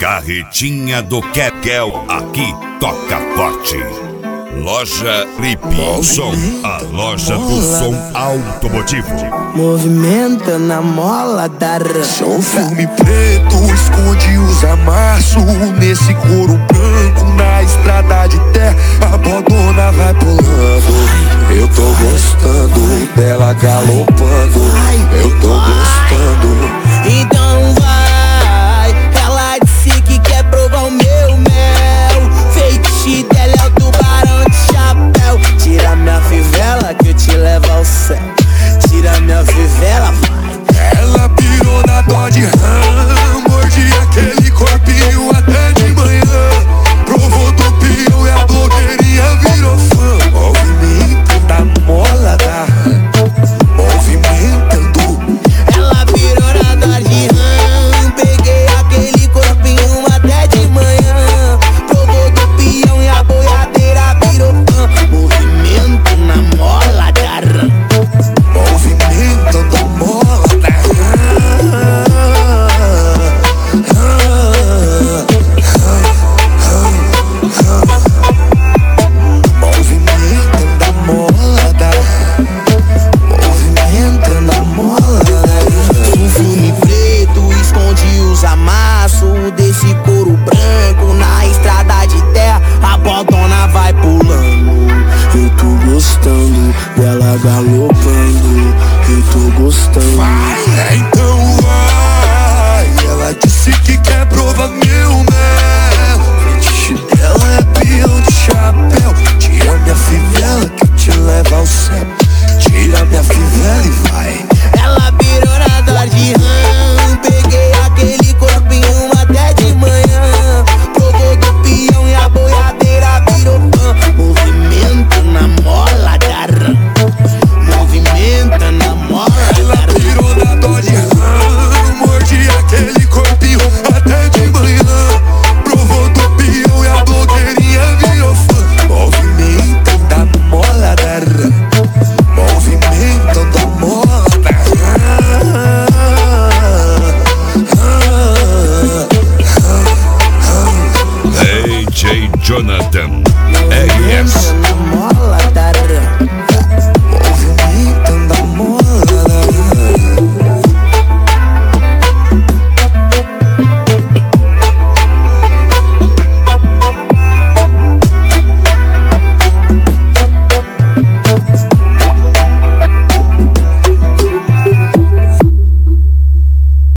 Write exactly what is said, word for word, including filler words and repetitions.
Carretinha do Kekel, aqui toca forte. Loja Lipe Som, a loja do som automotivo. Movimenta na mola da São filme preto, esconde os amassos. Nesse couro branco, na estrada de terra, a bodona vai pulando. Eu tô gostando dela galopando. Eu tô gostando.